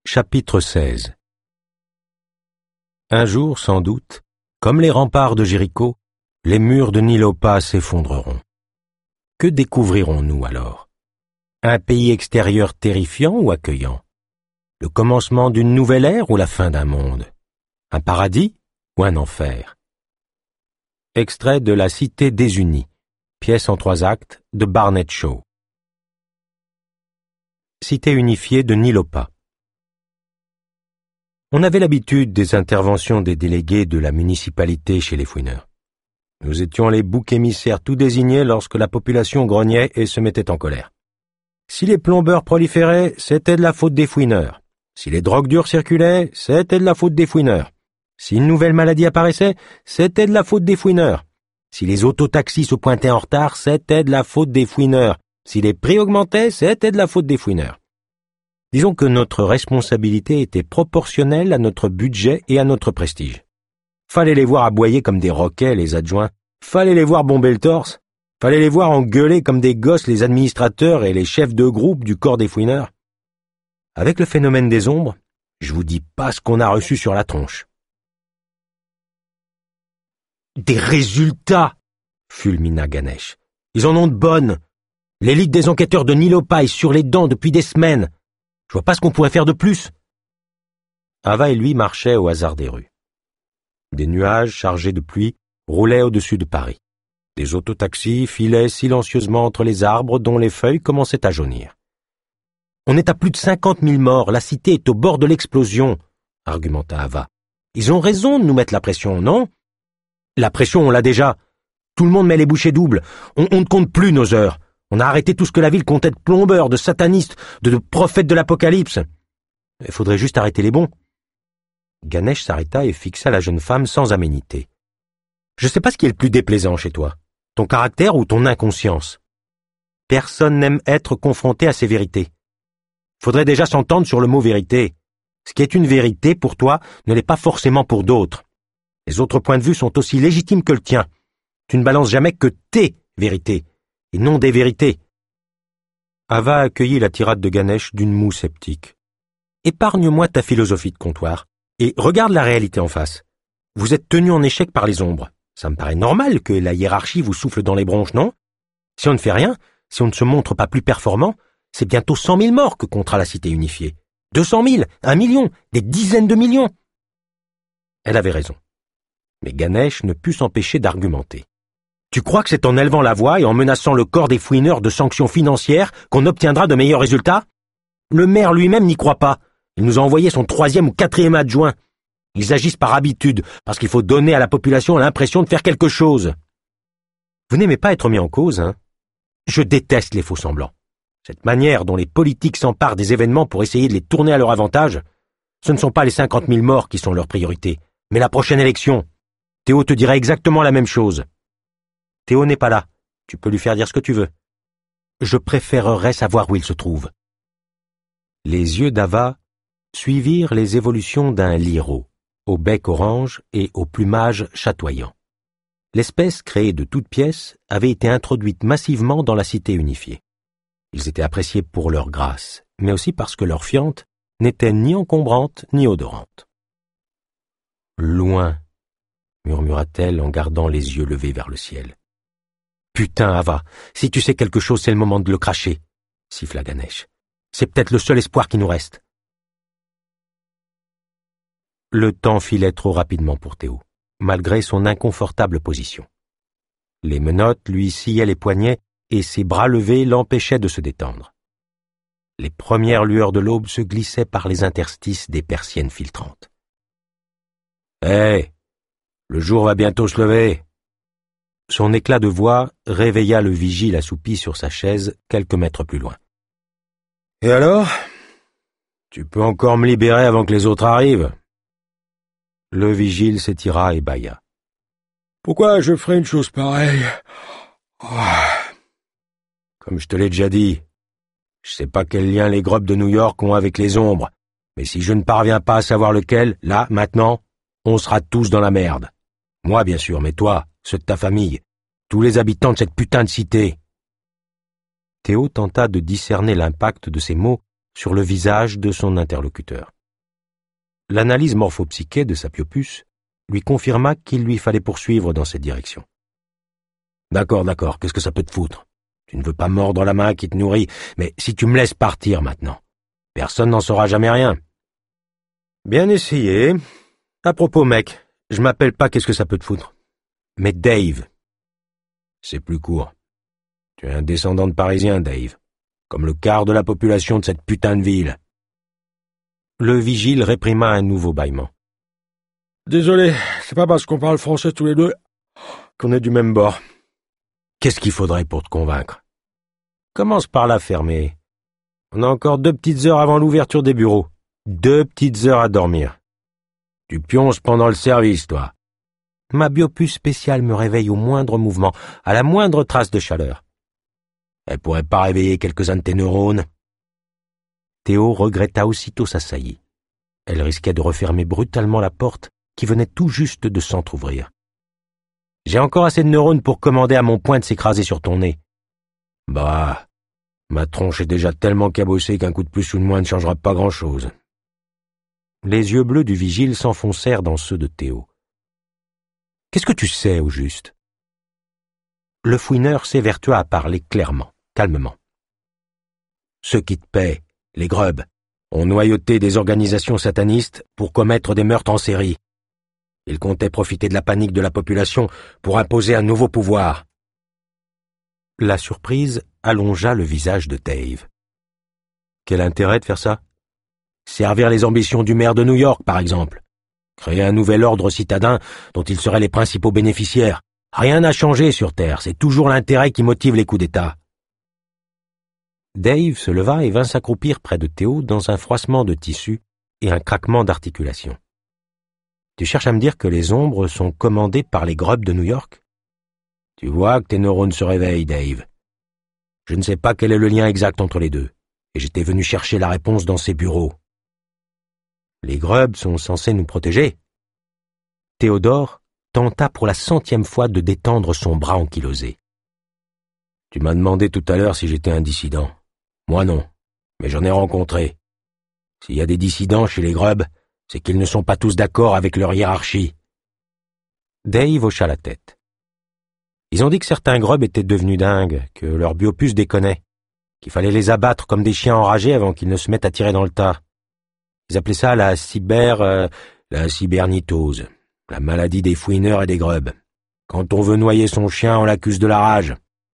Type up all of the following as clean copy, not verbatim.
Chapitre 16. Un jour, sans doute, comme les remparts de Jéricho, les murs de Nilopa s'effondreront. Que découvrirons-nous alors? Un pays extérieur terrifiant ou accueillant? Le commencement d'une nouvelle ère ou la fin d'un monde? Un paradis ou un enfer? Extrait de La Cité désunie, pièce en 3 actes de Barnett Shaw. Cité unifiée de Nilopa. On avait l'habitude des interventions des délégués de la municipalité chez les fouineurs. Nous étions les boucs émissaires tout désignés lorsque la population grognait et se mettait en colère. Si les plombeurs proliféraient, c'était de la faute des fouineurs. Si les drogues dures circulaient, c'était de la faute des fouineurs. Si une nouvelle maladie apparaissait, c'était de la faute des fouineurs. Si les autotaxis se pointaient en retard, c'était de la faute des fouineurs. Si les prix augmentaient, c'était de la faute des fouineurs. Disons que notre responsabilité était proportionnelle à notre budget et à notre prestige. Fallait les voir aboyer comme des roquets, les adjoints. Fallait les voir bomber le torse. Fallait les voir engueuler comme des gosses les administrateurs et les chefs de groupe du corps des fouineurs. Avec le phénomène des ombres, je vous dis pas ce qu'on a reçu sur la tronche. Des résultats, fulmina Ganesh. Ils en ont de bonnes. L'élite des enquêteurs de Nilopa est sur les dents depuis des semaines. Je vois pas ce qu'on pourrait faire de plus. Ava et lui marchaient au hasard des rues. Des nuages chargés de pluie roulaient au-dessus de Paris. Des autotaxis filaient silencieusement entre les arbres dont les feuilles commençaient à jaunir. On est à plus de 50 000 morts, la cité est au bord de l'explosion, argumenta Ava. Ils ont raison de nous mettre la pression, non? La pression, on l'a déjà. Tout le monde met les bouchées doubles. On ne compte plus nos heures. On a arrêté tout ce que la ville comptait de plombeurs, de satanistes, de prophètes de l'apocalypse. Il faudrait juste arrêter les bons. Ganesh s'arrêta et fixa la jeune femme sans aménité. Je sais pas ce qui est le plus déplaisant chez toi, ton caractère ou ton inconscience. Personne n'aime être confronté à ces vérités. Faudrait déjà s'entendre sur le mot vérité. Ce qui est une vérité pour toi ne l'est pas forcément pour d'autres. Les autres points de vue sont aussi légitimes que le tien. Tu ne balances jamais que tes vérités, et non des vérités. Ava accueillit la tirade de Ganesh d'une moue sceptique. Épargne-moi ta philosophie de comptoir, et regarde la réalité en face. Vous êtes tenu en échec par les ombres. Ça me paraît normal que la hiérarchie vous souffle dans les bronches, non? Si on ne fait rien, si on ne se montre pas plus performant, c'est bientôt 100 000 morts que comptera la cité unifiée. 200 000, 1 million, des dizaines de millions. Elle avait raison. Mais Ganesh ne put s'empêcher d'argumenter. Tu crois que c'est en élevant la voix et en menaçant le corps des fouineurs de sanctions financières qu'on obtiendra de meilleurs résultats? Le maire lui-même n'y croit pas. Il nous a envoyé son 3e ou 4e adjoint. Ils agissent par habitude, parce qu'il faut donner à la population l'impression de faire quelque chose. Vous n'aimez pas être mis en cause, hein? Je déteste les faux-semblants. Cette manière dont les politiques s'emparent des événements pour essayer de les tourner à leur avantage, ce ne sont pas les 50 000 morts qui sont leur priorité, mais la prochaine élection. Théo te dira exactement la même chose. Théo n'est pas là. Tu peux lui faire dire ce que tu veux. Je préférerais savoir où il se trouve. Les yeux d'Ava suivirent les évolutions d'un liro, au bec orange et au plumage chatoyant. L'espèce, créée de toutes pièces, avait été introduite massivement dans la cité unifiée. Ils étaient appréciés pour leur grâce, mais aussi parce que leur fiente n'était ni encombrante ni odorante. Loin, murmura-t-elle en gardant les yeux levés vers le ciel. Putain, Ava, si tu sais quelque chose, c'est le moment de le cracher, siffla Ganesh. C'est peut-être le seul espoir qui nous reste. Le temps filait trop rapidement pour Théo, malgré son inconfortable position. Les menottes lui sciaient les poignets et ses bras levés l'empêchaient de se détendre. Les premières lueurs de l'aube se glissaient par les interstices des persiennes filtrantes. Hé, le jour va bientôt se lever. Son éclat de voix réveilla le vigile assoupi sur sa chaise quelques mètres plus loin. Et alors? Tu peux encore me libérer avant que les autres arrivent? Le vigile s'étira et bâilla. Pourquoi je ferais une chose pareille? Comme je te l'ai déjà dit, je sais pas quel lien les grobes de New York ont avec les ombres, mais si je ne parviens pas à savoir lequel, là, maintenant, on sera tous dans la merde. Moi, bien sûr, mais toi, ceux de ta famille, tous les habitants de cette putain de cité. Théo tenta de discerner l'impact de ces mots sur le visage de son interlocuteur. L'analyse morphopsyché de Sapiopuce lui confirma qu'il lui fallait poursuivre dans cette direction. « D'accord, qu'est-ce que ça peut te foutre? Tu ne veux pas mordre la main qui te nourrit, mais si tu me laisses partir maintenant, personne n'en saura jamais rien. » Bien essayé. À propos, mec, je m'appelle pas qu'est-ce que ça peut te foutre, mais Dave. C'est plus court. Tu es un descendant de Parisien, Dave, comme le quart de la population de cette putain de ville. Le vigile réprima un nouveau bâillement. Désolé, c'est pas parce qu'on parle français tous les deux qu'on est du même bord. Qu'est-ce qu'il faudrait pour te convaincre? Commence par la fermer. On a encore 2 petites heures avant l'ouverture des bureaux. 2 petites heures à dormir. Tu pionces pendant le service, toi. Ma biopuce spéciale me réveille au moindre mouvement, à la moindre trace de chaleur. Elle pourrait pas réveiller quelques-uns de tes neurones? Théo regretta aussitôt sa saillie. Elle risquait de refermer brutalement la porte qui venait tout juste de s'entr'ouvrir. J'ai encore assez de neurones pour commander à mon poing de s'écraser sur ton nez. Bah, ma tronche est déjà tellement cabossée qu'un coup de plus ou de moins ne changera pas grand-chose. Les yeux bleus du vigile s'enfoncèrent dans ceux de Théo. Qu'est-ce que tu sais, au juste? Le fouineur s'évertua à parler clairement, calmement. Ceux qui te paient, les grubs, ont noyauté des organisations satanistes pour commettre des meurtres en série. Ils comptaient profiter de la panique de la population pour imposer un nouveau pouvoir. La surprise allongea le visage de Dave. Quel intérêt de faire ça? Servir les ambitions du maire de New York, par exemple. Créer un nouvel ordre citadin dont ils seraient les principaux bénéficiaires. Rien n'a changé sur Terre, c'est toujours l'intérêt qui motive les coups d'État. Dave se leva et vint s'accroupir près de Théo dans un froissement de tissu et un craquement d'articulation. Tu cherches à me dire que les ombres sont commandées par les grubs de New York? Tu vois que tes neurones se réveillent, Dave. Je ne sais pas quel est le lien exact entre les deux, et j'étais venu chercher la réponse dans ces bureaux. Les grubs sont censés nous protéger. Théodore tenta pour la 100e fois de détendre son bras ankylosé. Tu m'as demandé tout à l'heure si j'étais un dissident. Moi non, mais j'en ai rencontré. S'il y a des dissidents chez les grubs, c'est qu'ils ne sont pas tous d'accord avec leur hiérarchie. Dave hocha la tête. Ils ont dit que certains grubs étaient devenus dingues, que leur biopuce déconnait, qu'il fallait les abattre comme des chiens enragés avant qu'ils ne se mettent à tirer dans le tas. Ils appelaient ça la cybernitose, la maladie des fouineurs et des grubs. Quand on veut noyer son chien, on l'accuse de la rage.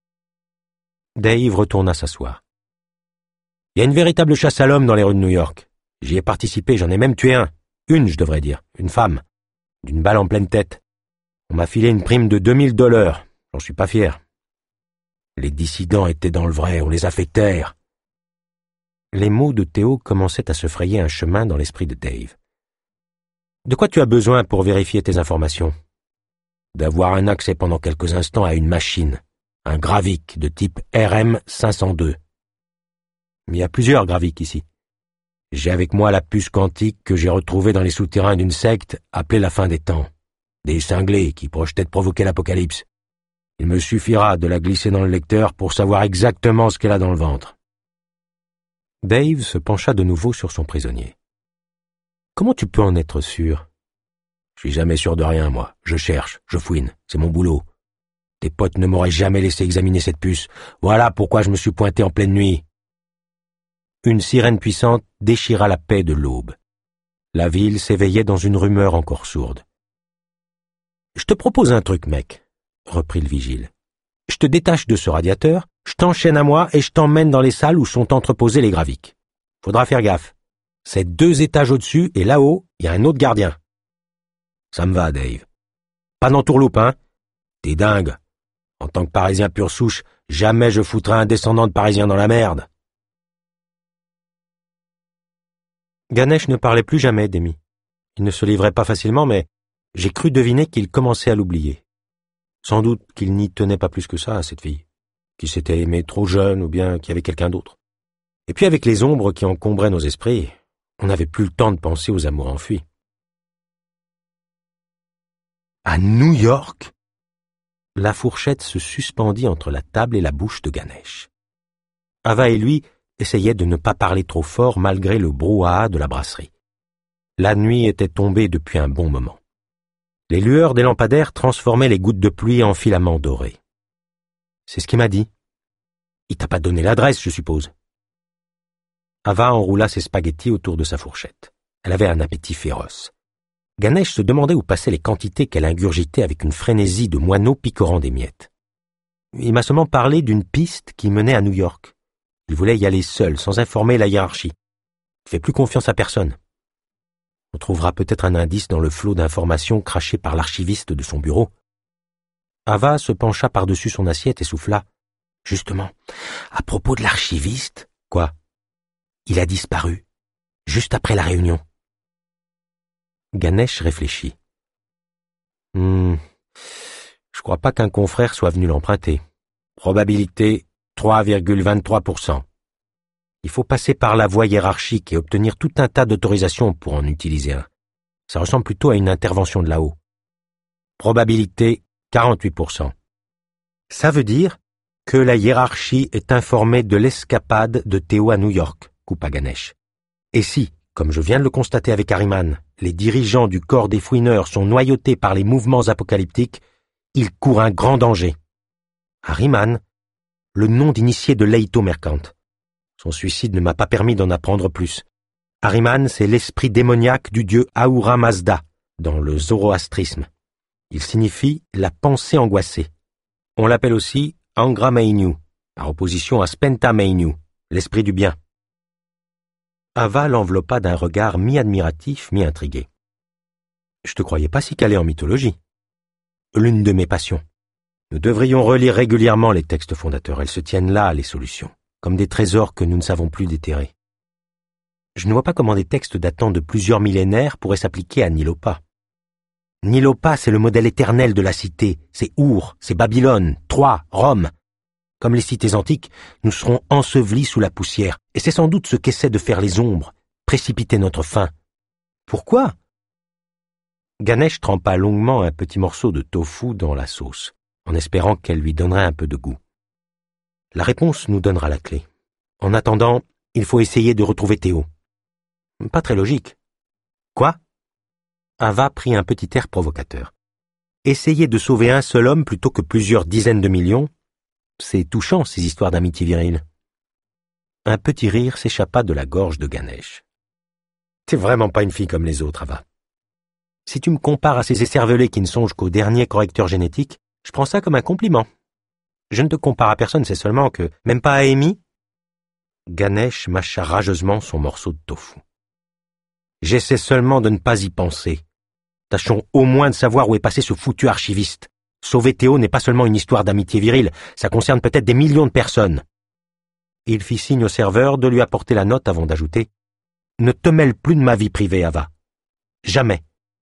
Dave retourna s'asseoir. Il y a une véritable chasse à l'homme dans les rues de New York. J'y ai participé, j'en ai même tué un. Une, je devrais dire, une femme, d'une balle en pleine tête. On m'a filé une prime de $2000, j'en suis pas fier. Les dissidents étaient dans le vrai, on les a fait taire. Les mots de Théo commençaient à se frayer un chemin dans l'esprit de Dave. De quoi tu as besoin pour vérifier tes informations? D'avoir un accès pendant quelques instants à une machine, un Gravik de type RM502. Il y a plusieurs Gravik ici. J'ai avec moi la puce quantique que j'ai retrouvée dans les souterrains d'une secte appelée la fin des temps. Des cinglés qui projetaient de provoquer l'apocalypse. Il me suffira de la glisser dans le lecteur pour savoir exactement ce qu'elle a dans le ventre. Dave se pencha de nouveau sur son prisonnier. Comment tu peux en être sûr? Je suis jamais sûr de rien, moi. Je cherche, je fouine, c'est mon boulot. Tes potes ne m'auraient jamais laissé examiner cette puce. Voilà pourquoi je me suis pointé en pleine nuit. Une sirène puissante déchira la paix de l'aube. La ville s'éveillait dans une rumeur encore sourde. « Je te propose un truc, mec, » reprit le vigile. « Je te détache de ce radiateur, je t'enchaîne à moi et je t'emmène dans les salles où sont entreposés les Graviks. Faudra faire gaffe. C'est 2 étages au-dessus et là-haut, il y a un autre gardien. » Ça me va, Dave. Pas d'entourloupe, hein? T'es dingue. En tant que Parisien pure souche, jamais je foutrai un descendant de Parisien dans la merde. Ganesh ne parlait plus jamais d'Amy. Il ne se livrait pas facilement, mais j'ai cru deviner qu'il commençait à l'oublier. Sans doute qu'il n'y tenait pas plus que ça à cette fille, qu'il s'était aimé trop jeune ou bien qu'il y avait quelqu'un d'autre. Et puis avec les ombres qui encombraient nos esprits, on n'avait plus le temps de penser aux amours enfuis. À New York? La fourchette se suspendit entre la table et la bouche de Ganesh. Ava et lui essayaient de ne pas parler trop fort malgré le brouhaha de la brasserie. La nuit était tombée depuis un bon moment. Les lueurs des lampadaires transformaient les gouttes de pluie en filaments dorés. C'est ce qu'il m'a dit. Il t'a pas donné l'adresse, je suppose. Ava enroula ses spaghettis autour de sa fourchette. Elle avait un appétit féroce. Ganesh se demandait où passaient les quantités qu'elle ingurgitait avec une frénésie de moineaux picorant des miettes. Il m'a seulement parlé d'une piste qui menait à New York. Il voulait y aller seul, sans informer la hiérarchie. Il fait plus confiance à personne. On trouvera peut-être un indice dans le flot d'informations craché par l'archiviste de son bureau. Ava se pencha par-dessus son assiette et souffla. Justement, à propos de l'archiviste... Quoi? Il a disparu, juste après la réunion. Ganesh réfléchit. Je crois pas qu'un confrère soit venu l'emprunter. Probabilité 3,23%. Il faut passer par la voie hiérarchique et obtenir tout un tas d'autorisations pour en utiliser un. Ça ressemble plutôt à une intervention de là-haut. Probabilité 48%. Ça veut dire que la hiérarchie est informée de l'escapade de Théo à New York, coupa Ganesh. Et si, comme je viens de le constater avec Harriman, les dirigeants du corps des fouineurs sont noyautés par les mouvements apocalyptiques, ils courent un grand danger. Harriman, le nom d'initié de Leito Mercante. Son suicide ne m'a pas permis d'en apprendre plus. Harriman, c'est l'esprit démoniaque du dieu Ahura Mazda, dans le zoroastrisme. Il signifie la pensée angoissée. On l'appelle aussi Angra Mainyu, par opposition à Spenta Mainyu, l'esprit du bien. Ava l'enveloppa d'un regard mi-admiratif, mi-intrigué. Je te croyais pas si calé en mythologie. L'une de mes passions. Nous devrions relire régulièrement les textes fondateurs. Elles se tiennent là, les solutions, comme des trésors que nous ne savons plus déterrer. Je ne vois pas comment des textes datant de plusieurs millénaires pourraient s'appliquer à Nilopa. Nilopa, c'est le modèle éternel de la cité. C'est Our, c'est Babylone, Troie, Rome. Comme les cités antiques, nous serons ensevelis sous la poussière, et c'est sans doute ce qu'essaient de faire les ombres, précipiter notre fin. Pourquoi? Ganesh trempa longuement un petit morceau de tofu dans la sauce, en espérant qu'elle lui donnerait un peu de goût. La réponse nous donnera la clé. En attendant, il faut essayer de retrouver Théo. Pas très logique. Quoi? Ava prit un petit air provocateur. Essayer de sauver un seul homme plutôt que plusieurs dizaines de millions, c'est touchant, ces histoires d'amitié virile. Un petit rire s'échappa de la gorge de Ganesh. T'es vraiment pas une fille comme les autres, Ava. Si tu me compares à ces écervelés qui ne songent qu'au dernier correcteur génétique, je prends ça comme un compliment. Je ne te compare à personne, c'est seulement que, même pas à Amy. Ganesh mâcha rageusement son morceau de tofu. J'essaie seulement de ne pas y penser. Tâchons au moins de savoir où est passé ce foutu archiviste. Sauver Théo n'est pas seulement une histoire d'amitié virile, ça concerne peut-être des millions de personnes. Il fit signe au serveur de lui apporter la note avant d'ajouter « Ne te mêle plus de ma vie privée, Ava. Jamais. »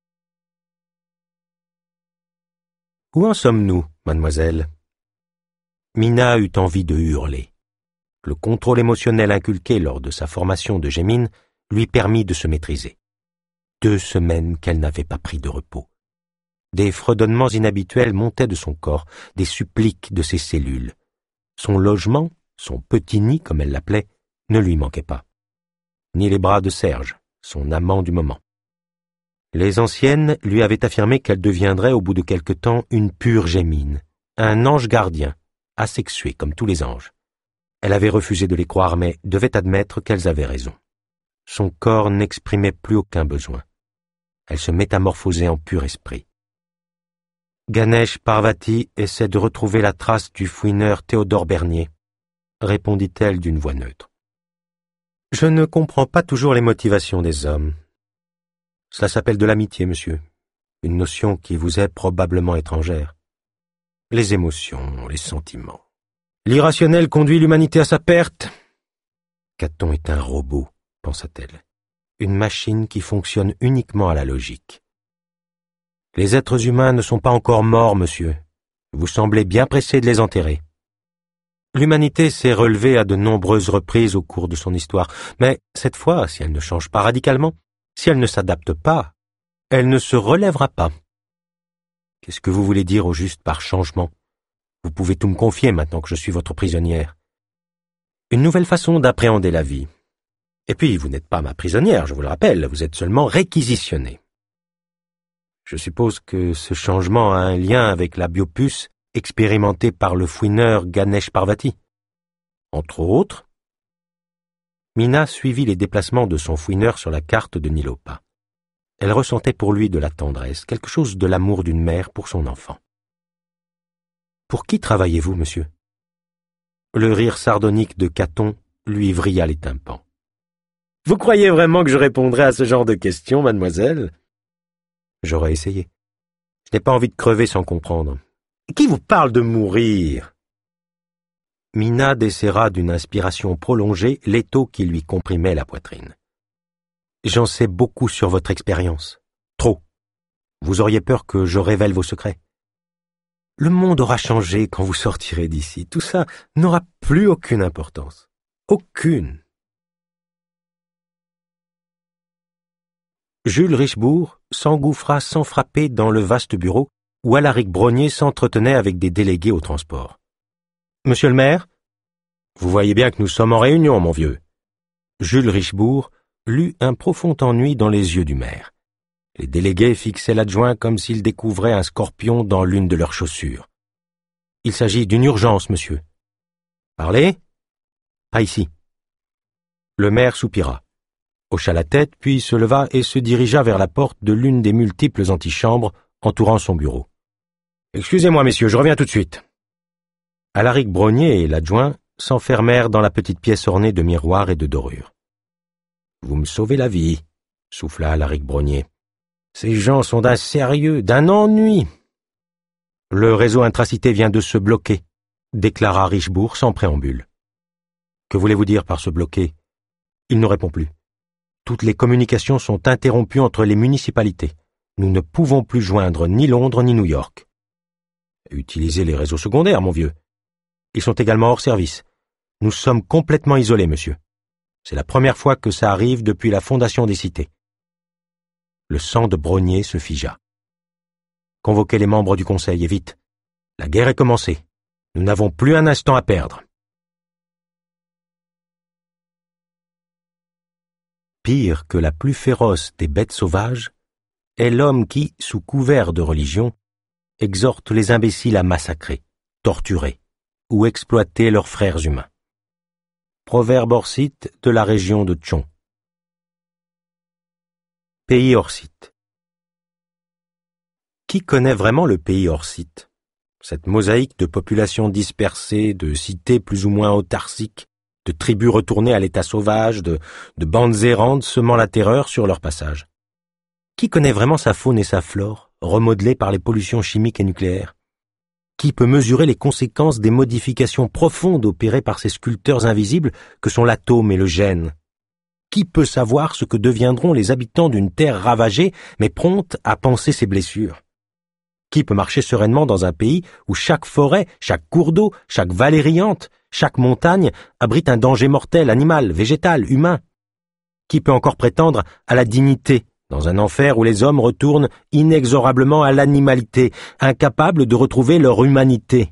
Où en sommes-nous, mademoiselle? Mina eut envie de hurler. Le contrôle émotionnel inculqué lors de sa formation de Gémine lui permit de se maîtriser. 2 semaines qu'elle n'avait pas pris de repos. Des fredonnements inhabituels montaient de son corps, des suppliques de ses cellules. Son logement, son petit nid comme elle l'appelait, ne lui manquait pas. Ni les bras de Serge, son amant du moment. Les anciennes lui avaient affirmé qu'elle deviendrait au bout de quelque temps une pure Gémine, un ange gardien, asexué comme tous les anges. Elle avait refusé de les croire, mais devait admettre qu'elles avaient raison. Son corps n'exprimait plus aucun besoin. Elle se métamorphosait en pur esprit. Ganesh Parvati essaie de retrouver la trace du fouineur Théodore Bernier, répondit-elle d'une voix neutre. Je ne comprends pas toujours les motivations des hommes. Cela s'appelle de l'amitié, monsieur, une notion qui vous est probablement étrangère. Les émotions, les sentiments. L'irrationnel conduit l'humanité à sa perte. Caton est un robot, pensa-t-elle, une machine qui fonctionne uniquement à la logique. Les êtres humains ne sont pas encore morts, monsieur. Vous semblez bien pressé de les enterrer. L'humanité s'est relevée à de nombreuses reprises au cours de son histoire, mais cette fois, si elle ne change pas radicalement, si elle ne s'adapte pas, elle ne se relèvera pas. Qu'est-ce que vous voulez dire au juste par changement? Vous pouvez tout me confier maintenant que je suis votre prisonnière. Une nouvelle façon d'appréhender la vie. Et puis, vous n'êtes pas ma prisonnière, je vous le rappelle, vous êtes seulement réquisitionnée. Je suppose que ce changement a un lien avec la biopuce expérimentée par le fouineur Ganesh Parvati. Entre autres, Mina suivit les déplacements de son fouineur sur la carte de Nilopa. Elle ressentait pour lui de la tendresse, quelque chose de l'amour d'une mère pour son enfant. « Pour qui travaillez-vous, monsieur ?» Le rire sardonique de Caton lui vrilla les tympans. « Vous croyez vraiment que je répondrais à ce genre de questions, mademoiselle ?» J'aurais essayé. Je n'ai pas envie de crever sans comprendre. « Qui vous parle de mourir ?» Mina desserra d'une inspiration prolongée l'étau qui lui comprimait la poitrine. « J'en sais beaucoup sur votre expérience. Trop. Vous auriez peur que je révèle vos secrets. Le monde aura changé quand vous sortirez d'ici. Tout ça n'aura plus aucune importance. Aucune. » Jules Richebourg s'engouffra sans frapper dans le vaste bureau où Alaric Brognier s'entretenait avec des délégués au transport. « Monsieur le maire, vous voyez bien que nous sommes en réunion, mon vieux. » Jules Richebourg lut un profond ennui dans les yeux du maire. Les délégués fixaient l'adjoint comme s'ils découvraient un scorpion dans l'une de leurs chaussures. « Il s'agit d'une urgence, monsieur. »« Parlez ? » ?»« Pas ici. » Le maire soupira, hocha la tête, puis se leva et se dirigea vers la porte de l'une des multiples antichambres entourant son bureau. « Excusez-moi, messieurs, je reviens tout de suite. » Alaric Brognier et l'adjoint s'enfermèrent dans la petite pièce ornée de miroirs et de dorures. « Vous me sauvez la vie, » souffla Alaric Brognier. « Ces gens sont d'un sérieux, d'un ennui. »« Le réseau intracité vient de se bloquer, » déclara Richebourg sans préambule. « Que voulez-vous dire par se bloquer ? » Il ne répond plus. « Toutes les communications sont interrompues entre les municipalités. Nous ne pouvons plus joindre ni Londres ni New York. »« Utilisez les réseaux secondaires, mon vieux. Ils sont également hors service. Nous sommes complètement isolés, monsieur. C'est la première fois que ça arrive depuis la fondation des cités. » Le sang de Brognier se figea. « Convoquez les membres du conseil, et vite. La guerre est commencée. Nous n'avons plus un instant à perdre. » Pire que la plus féroce des bêtes sauvages est l'homme qui, sous couvert de religion, exhorte les imbéciles à massacrer, torturer ou exploiter leurs frères humains. Proverbe orsite de la région de Tchon. Pays orsite. Qui connaît vraiment le pays orsite? Cette mosaïque de populations dispersées, de cités plus ou moins autarciques, de tribus retournées à l'état sauvage, de bandes errantes semant la terreur sur leur passage. Qui connaît vraiment sa faune et sa flore, remodelées par les pollutions chimiques et nucléaires? Qui peut mesurer les conséquences des modifications profondes opérées par ces sculpteurs invisibles que sont l'atome et le gène? Qui peut savoir ce que deviendront les habitants d'une terre ravagée, mais prompte à panser ses blessures? Qui peut marcher sereinement dans un pays où chaque forêt, chaque cours d'eau, chaque vallée riante, chaque montagne abrite un danger mortel, animal, végétal, humain? Qui peut encore prétendre à la dignité dans un enfer où les hommes retournent inexorablement à l'animalité, incapables de retrouver leur humanité?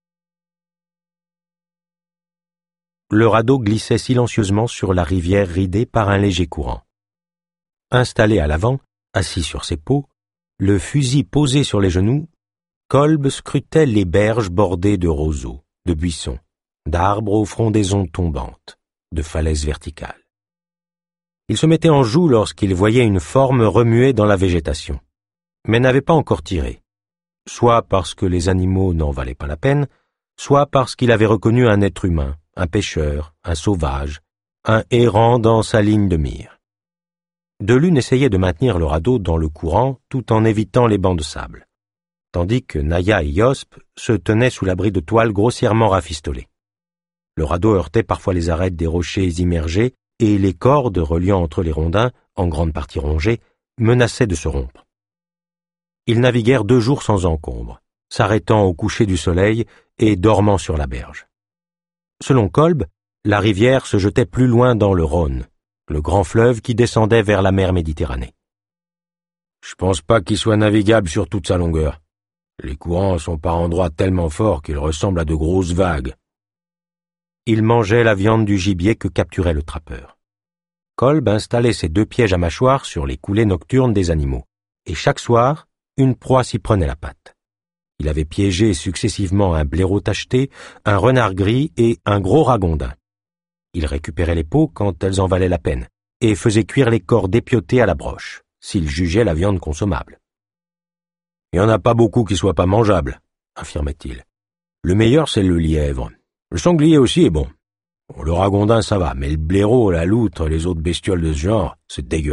Le radeau glissait silencieusement sur la rivière ridée par un léger courant. Installé à l'avant, assis sur ses peaux, le fusil posé sur les genoux, Kolb scrutait les berges bordées de roseaux, de buissons, d'arbres aux frondaisons tombantes, de falaises verticales. Il se mettait en joue lorsqu'il voyait une forme remuer dans la végétation, mais n'avait pas encore tiré, soit parce que les animaux n'en valaient pas la peine, soit parce qu'il avait reconnu un être humain, un pêcheur, un sauvage, un errant dans sa ligne de mire. De l'une essayait de maintenir le radeau dans le courant tout en évitant les bancs de sable, tandis que Naya et Yosp se tenaient sous l'abri de toiles grossièrement rafistolées. Le radeau heurtait parfois les arêtes des rochers immergés et les cordes reliant entre les rondins, en grande partie rongées, menaçaient de se rompre. Ils naviguèrent 2 jours sans encombre, s'arrêtant au coucher du soleil et dormant sur la berge. Selon Kolb, la rivière se jetait plus loin dans le Rhône, le grand fleuve qui descendait vers la mer Méditerranée. « Je pense pas qu'il soit navigable sur toute sa longueur. Les courants sont par endroits tellement forts qu'ils ressemblent à de grosses vagues. » Il mangeait la viande du gibier que capturait le trappeur. Kolb installait ses 2 pièges à mâchoires sur les coulées nocturnes des animaux, et chaque soir, une proie s'y prenait la patte. Il avait piégé successivement un blaireau tacheté, un renard gris et un gros ragondin. Il récupérait les peaux quand elles en valaient la peine, et faisait cuire les corps dépiotés à la broche, s'il jugeait la viande consommable. « Il n'y en a pas beaucoup qui soient pas mangeables, » affirmait-il. « Le meilleur, c'est le lièvre. Le sanglier aussi est bon. Le ragondin, ça va, mais le blaireau, la loutre et les autres bestioles de ce genre, c'est dégueulasse. »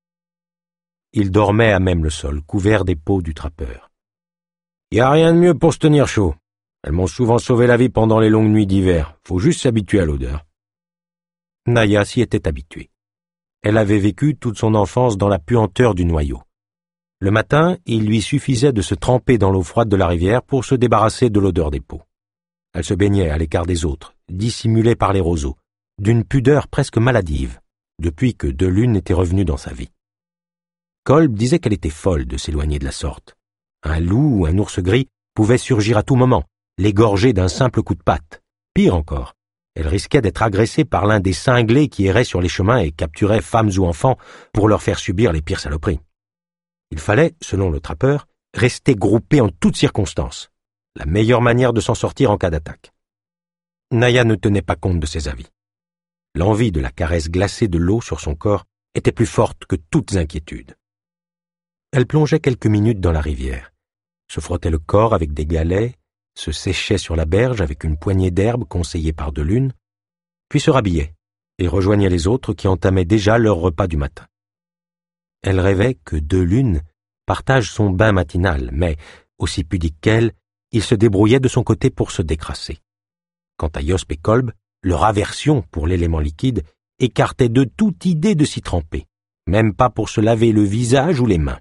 Il dormait à même le sol, couvert des peaux du trappeur. « Y a rien de mieux pour se tenir chaud. Elles m'ont souvent sauvé la vie pendant les longues nuits d'hiver. Faut juste s'habituer à l'odeur. » Naya s'y était habituée. Elle avait vécu toute son enfance dans la puanteur du noyau. Le matin, il lui suffisait de se tremper dans l'eau froide de la rivière pour se débarrasser de l'odeur des peaux. Elle se baignait à l'écart des autres, dissimulée par les roseaux, d'une pudeur presque maladive, depuis que Delune était revenu dans sa vie. Kolb disait qu'elle était folle de s'éloigner de la sorte. Un loup ou un ours gris pouvait surgir à tout moment, l'égorger d'un simple coup de patte. Pire encore, elle risquait d'être agressée par l'un des cinglés qui erraient sur les chemins et capturaient femmes ou enfants pour leur faire subir les pires saloperies. Il fallait, selon le trappeur, rester groupé en toutes circonstances, la meilleure manière de s'en sortir en cas d'attaque. Naya ne tenait pas compte de ses avis. L'envie de la caresse glacée de l'eau sur son corps était plus forte que toutes inquiétudes. Elle plongeait quelques minutes dans la rivière, se frottait le corps avec des galets, se séchait sur la berge avec une poignée d'herbe conseillée par Delune, puis se rhabillait et rejoignait les autres qui entamaient déjà leur repas du matin. Elle rêvait que Delune partage son bain matinal, mais, aussi pudique qu'elle, il se débrouillait de son côté pour se décrasser. Quant à Yosp et Kolb, leur aversion pour l'élément liquide écartait de toute idée de s'y tremper, même pas pour se laver le visage ou les mains.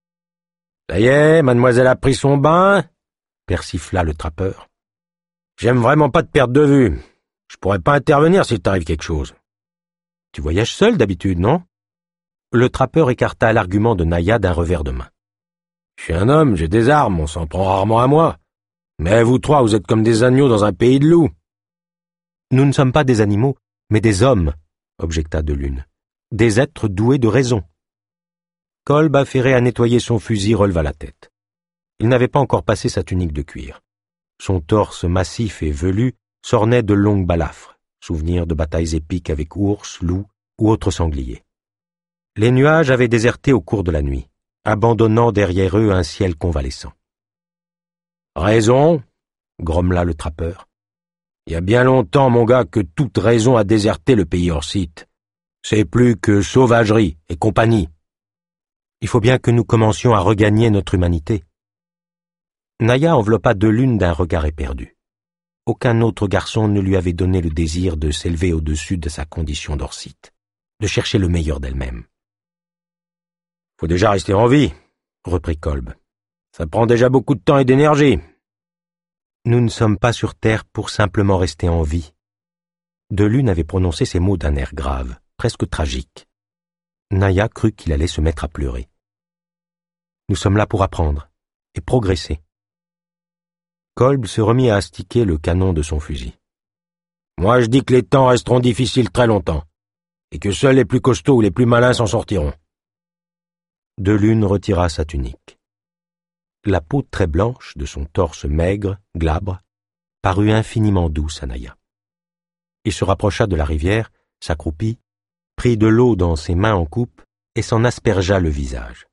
« Ça y est, mademoiselle a pris son bain ?» persifla le trappeur. « J'aime vraiment pas te perdre de vue. Je pourrais pas intervenir s'il t'arrive quelque chose. »« Tu voyages seul d'habitude, non ?» Le trappeur écarta l'argument de Naya d'un revers de main. « Je suis un homme, j'ai des armes, on s'en prend rarement à moi. Mais vous 3, vous êtes comme des agneaux dans un pays de loups. »« Nous ne sommes pas des animaux, mais des hommes, » objecta Delune. « Des êtres doués de raison. » Kolb, affairé à nettoyer son fusil, releva la tête. Il n'avait pas encore passé sa tunique de cuir. Son torse massif et velu s'ornait de longues balafres, souvenirs de batailles épiques avec ours, loups ou autres sangliers. Les nuages avaient déserté au cours de la nuit, abandonnant derrière eux un ciel convalescent. « Raison, » grommela le trappeur. « Il y a bien longtemps, mon gars, que toute raison a déserté le pays Orsite. C'est plus que sauvagerie et compagnie. Il faut bien que nous commencions à regagner notre humanité. » Naya enveloppa Delune d'un regard éperdu. Aucun autre garçon ne lui avait donné le désir de s'élever au-dessus de sa condition d'Orsite, de chercher le meilleur d'elle-même. « Faut déjà rester en vie, » reprit Kolb. « Ça prend déjà beaucoup de temps et d'énergie. » Nous ne sommes pas sur Terre pour simplement rester en vie. Delune avait prononcé ces mots d'un air grave, presque tragique. Naya crut qu'il allait se mettre à pleurer. Nous sommes là pour apprendre et progresser. Kolb se remit à astiquer le canon de son fusil. « Moi, je dis que les temps resteront difficiles très longtemps, et que seuls les plus costauds ou les plus malins s'en sortiront. » Delune retira sa tunique. La peau très blanche de son torse maigre, glabre, parut infiniment douce à Naya. Il se rapprocha de la rivière, s'accroupit, prit de l'eau dans ses mains en coupe et s'en aspergea le visage.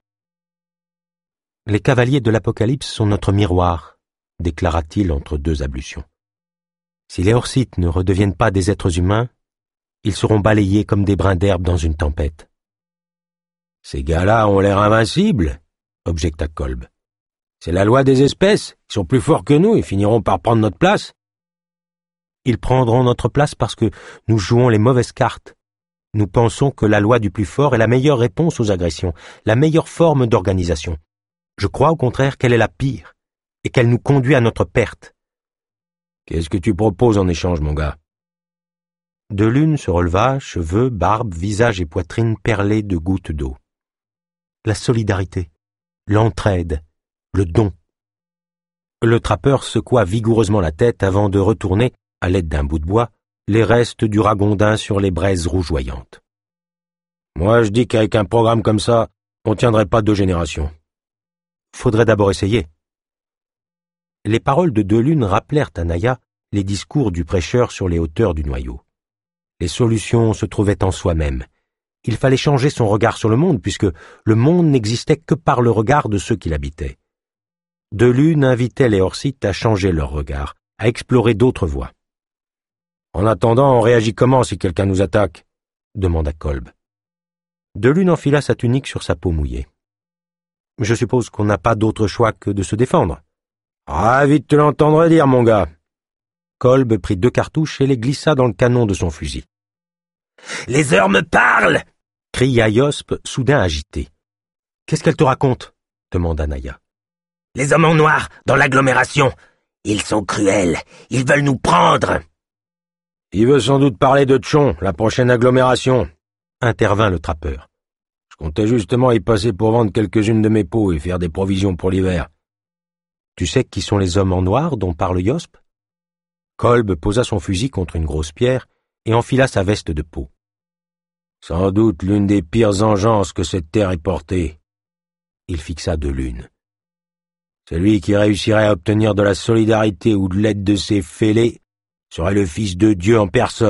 « Les cavaliers de l'Apocalypse sont notre miroir, » déclara-t-il entre 2 ablutions. « Si les Orsites ne redeviennent pas des êtres humains, ils seront balayés comme des brins d'herbe dans une tempête. »« Ces gars-là ont l'air invincibles, » objecta Kolb. « C'est la loi des espèces, ils sont plus forts que nous et finiront par prendre notre place. »« Ils prendront notre place parce que nous jouons les mauvaises cartes. Nous pensons que la loi du plus fort est la meilleure réponse aux agressions, la meilleure forme d'organisation. Je crois au contraire qu'elle est la pire, et qu'elle nous conduit à notre perte. »« Qu'est-ce que tu proposes en échange, mon gars ?» Delune se releva, cheveux, barbe, visage et poitrine perlés de gouttes d'eau. « La solidarité, l'entraide, le don. » Le trappeur secoua vigoureusement la tête avant de retourner, à l'aide d'un bout de bois, les restes du ragondin sur les braises rougeoyantes. Moi, je dis qu'avec un programme comme ça, on tiendrait pas 2 générations. Faudrait d'abord essayer. Les paroles de Delune rappelèrent à Naya les discours du prêcheur sur les hauteurs du noyau. Les solutions se trouvaient en soi-même. Il fallait changer son regard sur le monde, puisque le monde n'existait que par le regard de ceux qui l'habitaient. Delune invitait les Orcites à changer leur regard, à explorer d'autres voies. « En attendant, on réagit comment si quelqu'un nous attaque ?» demanda Kolb. Delune enfila sa tunique sur sa peau mouillée. « Je suppose qu'on n'a pas d'autre choix que de se défendre. »« Ravi de te l'entendre dire, mon gars !» Kolb prit 2 cartouches et les glissa dans le canon de son fusil. « Les heures me parlent !» cria Yosp, soudain agité. « Qu'est-ce qu'elle te raconte ?» demanda Naya. « Les hommes en noir, dans l'agglomération. Ils sont cruels. Ils veulent nous prendre. » « Il veut sans doute parler de Tchon, la prochaine agglomération, » intervint le trappeur. « Je comptais justement y passer pour vendre quelques-unes de mes peaux et faire des provisions pour l'hiver. »« Tu sais qui sont les hommes en noir dont parle Yosp ?» Kolb posa son fusil contre une grosse pierre et enfila sa veste de peau. « Sans doute l'une des pires engences que cette terre ait portée. » Il fixa Delune. « Celui qui réussirait à obtenir de la solidarité ou de l'aide de ses fêlés serait le Fils de Dieu en personne. »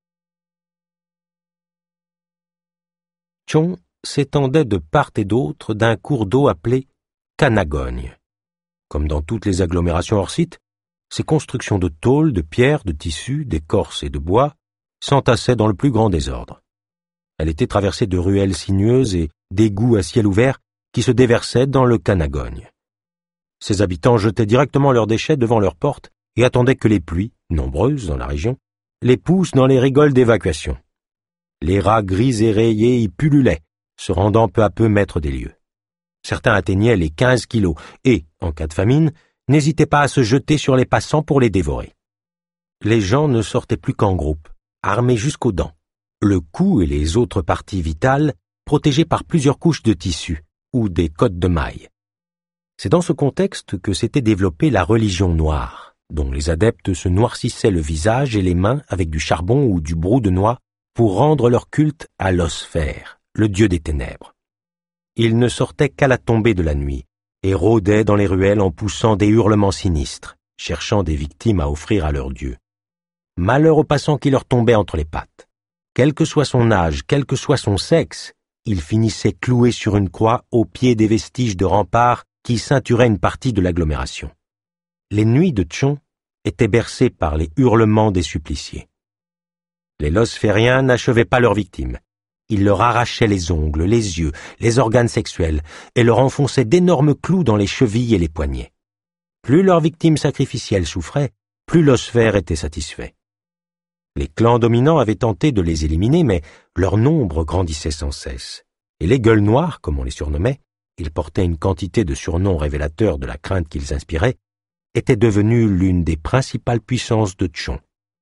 Tchon s'étendait de part et d'autre d'un cours d'eau appelé Canagogne. Comme dans toutes les agglomérations orcites, ces constructions de tôle, de pierre, de tissu, d'écorce et de bois s'entassaient dans le plus grand désordre. Elle était traversée de ruelles sinueuses et d'égouts à ciel ouvert qui se déversaient dans le Canagogne. Ses habitants jetaient directement leurs déchets devant leurs portes et attendaient que les pluies, nombreuses dans la région, les poussent dans les rigoles d'évacuation. Les rats gris et rayés y pullulaient, se rendant peu à peu maîtres des lieux. Certains atteignaient les 15 kilos et, en cas de famine, n'hésitaient pas à se jeter sur les passants pour les dévorer. Les gens ne sortaient plus qu'en groupe, armés jusqu'aux dents, le cou et les autres parties vitales protégées par plusieurs couches de tissu ou des cottes de mailles. C'est dans ce contexte que s'était développée la religion noire, dont les adeptes se noircissaient le visage et les mains avec du charbon ou du brou de noix pour rendre leur culte à l'osphère, le dieu des ténèbres. Ils ne sortaient qu'à la tombée de la nuit et rôdaient dans les ruelles en poussant des hurlements sinistres, cherchant des victimes à offrir à leur dieu. Malheur aux passants qui leur tombaient entre les pattes. Quel que soit son âge, quel que soit son sexe, il finissait cloué sur une croix au pied des vestiges de remparts qui ceinturaient une partie de l'agglomération. Les nuits de Tchon étaient bercées par les hurlements des suppliciés. Les losphériens n'achevaient pas leurs victimes. Ils leur arrachaient les ongles, les yeux, les organes sexuels et leur enfonçaient d'énormes clous dans les chevilles et les poignets. Plus leurs victimes sacrificielles souffraient, plus l'osphère était satisfait. Les clans dominants avaient tenté de les éliminer, mais leur nombre grandissait sans cesse. Et les gueules noires, comme on les surnommait, ils portaient une quantité de surnoms révélateurs de la crainte qu'ils inspiraient, étaient devenus l'une des principales puissances de Tchon.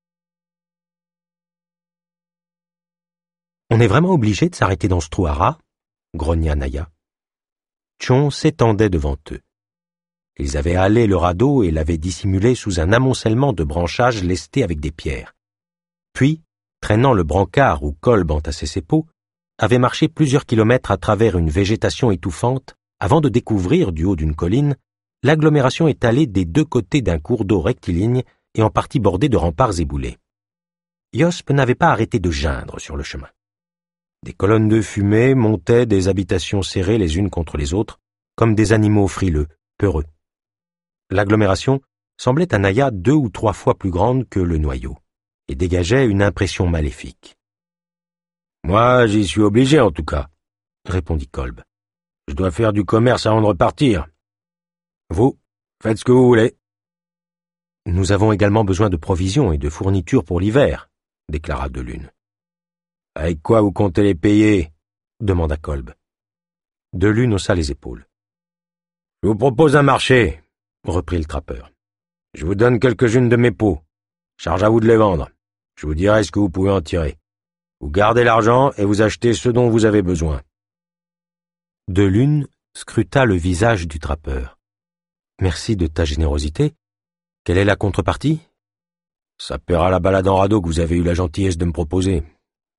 « On est vraiment obligé de s'arrêter dans ce trou à rats ?» grogna Naya. Tchon s'étendait devant eux. Ils avaient halé le radeau et l'avaient dissimulé sous un amoncellement de branchages lestés avec des pierres. Puis, traînant le brancard où Kolb entassait ses peaux, avait marché plusieurs kilomètres à travers une végétation étouffante avant de découvrir, du haut d'une colline, l'agglomération étalée des 2 côtés d'un cours d'eau rectiligne et en partie bordé de remparts éboulés. Yosp n'avait pas arrêté de geindre sur le chemin. Des colonnes de fumée montaient des habitations serrées les unes contre les autres, comme des animaux frileux, peureux. L'agglomération semblait à Naya 2 ou 3 fois plus grande que le noyau, et dégageait une impression maléfique. « Moi, j'y suis obligé en tout cas, » répondit Kolb. « Je dois faire du commerce avant de repartir. Vous, faites ce que vous voulez. »« Nous avons également besoin de provisions et de fournitures pour l'hiver, » déclara Delune. « Avec quoi vous comptez les payer ?» demanda Kolb. Delune haussa les épaules. « Je vous propose un marché, » reprit le trappeur. « Je vous donne quelques-unes de mes peaux. Charge à vous de les vendre. Je vous dirai ce que vous pouvez en tirer. Vous gardez l'argent et vous achetez ce dont vous avez besoin. » Delune scruta le visage du trappeur. « Merci de ta générosité. Quelle est la contrepartie ?»« Ça paiera la balade en radeau que vous avez eu la gentillesse de me proposer.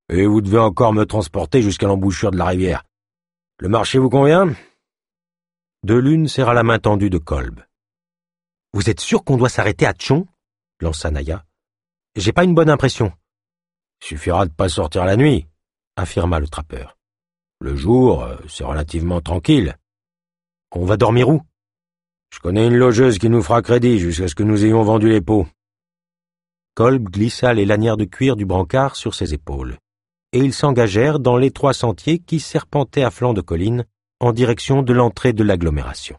Et vous devez encore me transporter jusqu'à l'embouchure de la rivière. Le marché vous convient? De Lune serra la main tendue de Kolb. Vous êtes sûr qu'on doit s'arrêter à Tchon? Lança Naya. J'ai pas une bonne impression. Suffira de pas sortir la nuit, affirma le trappeur. Le jour, c'est relativement tranquille. On va dormir où? Je connais une logeuse qui nous fera crédit jusqu'à ce que nous ayons vendu les pots. Kolb glissa les lanières de cuir du brancard sur ses épaules, et ils s'engagèrent dans l'étroit sentier qui serpentait à flanc de colline en direction de l'entrée de l'agglomération.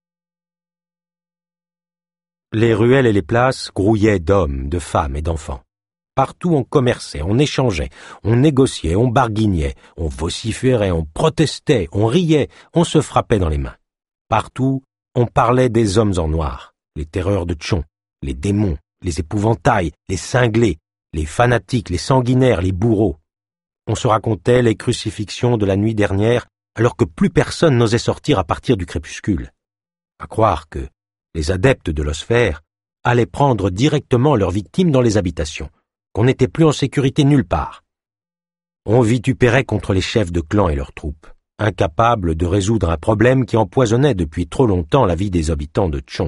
Les ruelles et les places grouillaient d'hommes, de femmes et d'enfants. Partout on commerçait, on échangeait, on négociait, on barguignait, on vociférait, on protestait, on riait, on se frappait dans les mains. Partout, on parlait des hommes en noir, les terreurs de Tchon, les démons, les épouvantails, les cinglés, les fanatiques, les sanguinaires, les bourreaux. On se racontait les crucifixions de la nuit dernière alors que plus personne n'osait sortir à partir du crépuscule. À croire que les adeptes de l'osphère allaient prendre directement leurs victimes dans les habitations, qu'on n'était plus en sécurité nulle part. On vitupérait contre les chefs de clan et leurs troupes, incapables de résoudre un problème qui empoisonnait depuis trop longtemps la vie des habitants de Tchon.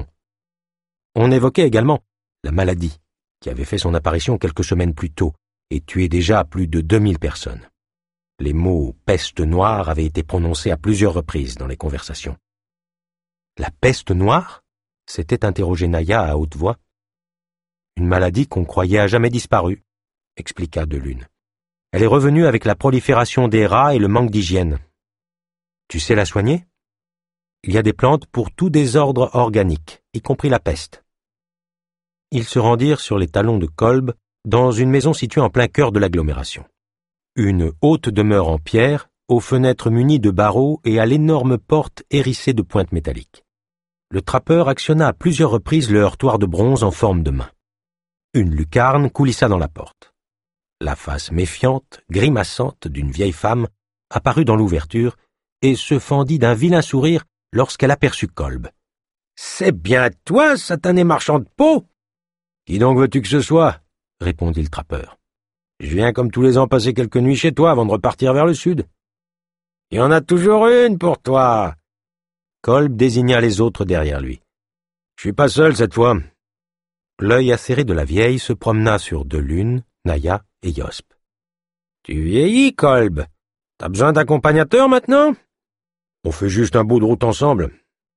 On évoquait également la maladie, qui avait fait son apparition quelques semaines plus tôt et tué déjà plus de 2000 personnes. Les mots « peste noire » avaient été prononcés à plusieurs reprises dans les conversations. La peste noire? S'était interrogé Naya à haute voix. Une maladie qu'on croyait à jamais disparue, expliqua De Lune. Elle est revenue avec la prolifération des rats et le manque d'hygiène. Tu sais la soigner? Il y a des plantes pour tout désordre organique, y compris la peste. Ils se rendirent sur les talons de Kolb dans une maison située en plein cœur de l'agglomération. Une haute demeure en pierre, aux fenêtres munies de barreaux et à l'énorme porte hérissée de pointes métalliques. Le trappeur actionna à plusieurs reprises le heurtoir de bronze en forme de main. Une lucarne coulissa dans la porte. La face méfiante, grimaçante d'une vieille femme apparut dans l'ouverture et se fendit d'un vilain sourire lorsqu'elle aperçut Kolb. « C'est bien toi, satané marchand de peau !»« Qui donc veux-tu que ce soit ?» répondit le trappeur. « Je viens comme tous les ans passer quelques nuits chez toi avant de repartir vers le sud. »« Il y en a toujours une pour toi !» Kolb désigna les autres derrière lui. « Je suis pas seul cette fois. » L'œil acéré de la vieille se promena sur De Lune, Naya et Yosp. « Tu vieillis, Kolb. T'as besoin d'accompagnateur maintenant? On fait juste un bout de route ensemble.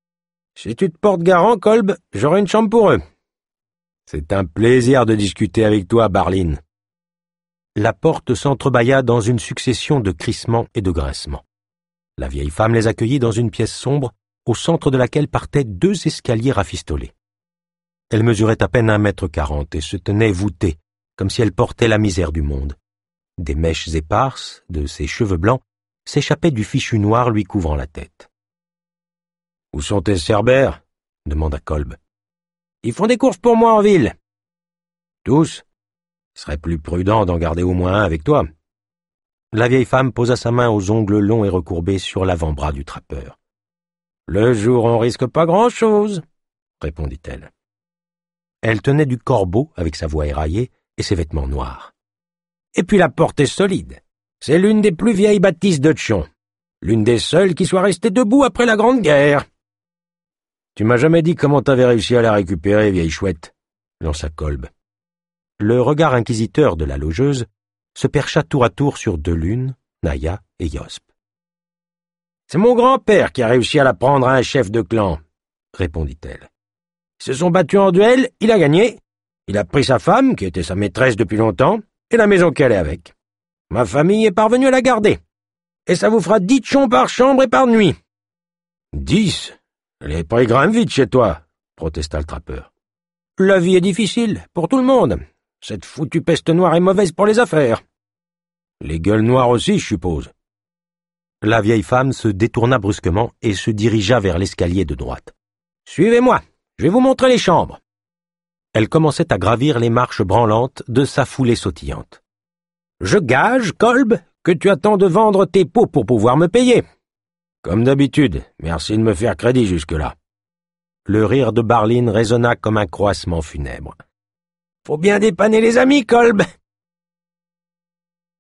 Si tu te portes garant, Kolb, j'aurai une chambre pour eux. C'est un plaisir de discuter avec toi, Barline. » La porte s'entrebâilla dans une succession de crissements et de grincements. La vieille femme les accueillit dans une pièce sombre, au centre de laquelle partaient 2 escaliers rafistolés. Elle mesurait à peine 1,40 m et se tenait voûtée, comme si elle portait la misère du monde. Des mèches éparses, de ses cheveux blancs, s'échappaient du fichu noir lui couvrant la tête. « Où sont tes cerbères ?» demanda Kolb. « Ils font des courses pour moi en ville. »« Tous? Il serait plus prudent d'en garder au moins un avec toi. » La vieille femme posa sa main aux ongles longs et recourbés sur l'avant-bras du trappeur. « Le jour, on risque pas grand-chose, » répondit-elle. Elle tenait du corbeau avec sa voix éraillée et ses vêtements noirs. « Et puis la porte est solide. C'est l'une des plus vieilles bâtisses de Tchon. L'une des seules qui soit restée debout après la Grande Guerre. »« Tu m'as jamais dit comment t'avais réussi à la récupérer, vieille chouette, » lança Kolb. Le regard inquisiteur de la logeuse se percha tour à tour sur De Lune, Naya et Yosp. « C'est mon grand-père qui a réussi à la prendre à un chef de clan, » répondit-elle. « Ils se sont battus en duel, il a gagné. Il a pris sa femme, qui était sa maîtresse depuis longtemps, et la maison qu'elle est avec. Ma famille est parvenue à la garder. Et ça vous fera 10 tchons par chambre et par nuit. »« 10 ? Les prix grimpent vite chez toi, » protesta le trappeur. « La vie est difficile, pour tout le monde. Cette foutue peste noire est mauvaise pour les affaires. Les gueules noires aussi, je suppose. » La vieille femme se détourna brusquement et se dirigea vers l'escalier de droite. « Suivez-moi, je vais vous montrer les chambres. » Elle commençait à gravir les marches branlantes de sa foulée sautillante. « Je gage, Kolb, que tu attends de vendre tes peaux pour pouvoir me payer. »« Comme d'habitude, merci de me faire crédit jusque-là. » Le rire de Barline résonna comme un croassement funèbre. « Faut bien dépanner les amis, Kolb !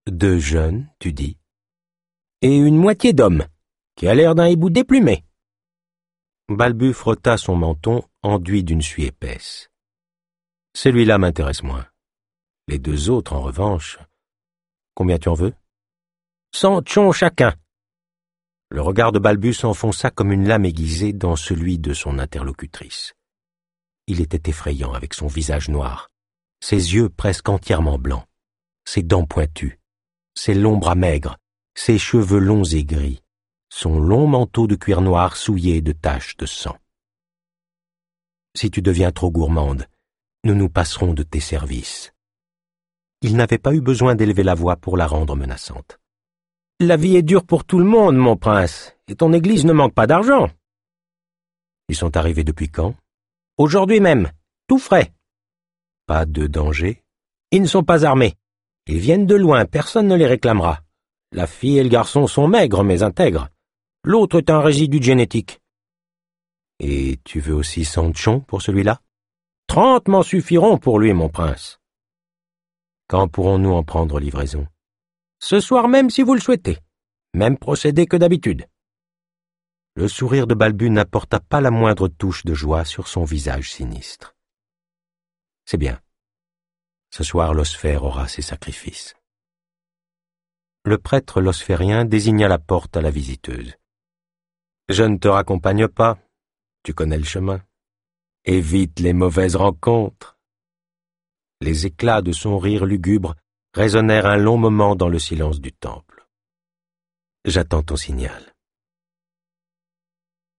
2 jeunes, tu dis, et une moitié d'homme, qui a l'air d'un hibou déplumé. Balbu frotta son menton enduit d'une suie épaisse. Celui-là m'intéresse moins. Les 2 autres, en revanche, combien tu en veux? 100 tchons chacun. Le regard de Balbu s'enfonça comme une lame aiguisée dans celui de son interlocutrice. Il était effrayant avec son visage noir, ses yeux presque entièrement blancs, ses dents pointues, ses longs bras maigres, ses cheveux longs et gris, son long manteau de cuir noir souillé de taches de sang. Si tu deviens trop gourmande, nous nous passerons de tes services. Il n'avait pas eu besoin d'élever la voix pour la rendre menaçante. La vie est dure pour tout le monde, mon prince, et ton église ne manque pas d'argent. Ils sont arrivés depuis quand? Aujourd'hui même, tout frais. Pas de danger? Ils ne sont pas armés. Ils viennent de loin, personne ne les réclamera. La fille et le garçon sont maigres mais intègres. L'autre est un résidu génétique. Et tu veux aussi 100 tchons pour celui-là? 30 m'en suffiront pour lui, mon prince. Quand pourrons-nous en prendre livraison? Ce soir même si vous le souhaitez. Même procédé que d'habitude. Le sourire de Balbu n'apporta pas la moindre touche de joie sur son visage sinistre. C'est bien. Ce soir, l'osphère aura ses sacrifices. Le prêtre losphérien désigna la porte à la visiteuse. Je ne te raccompagne pas. Tu connais le chemin. Évite les mauvaises rencontres. Les éclats de son rire lugubre résonnèrent un long moment dans le silence du temple. J'attends ton signal.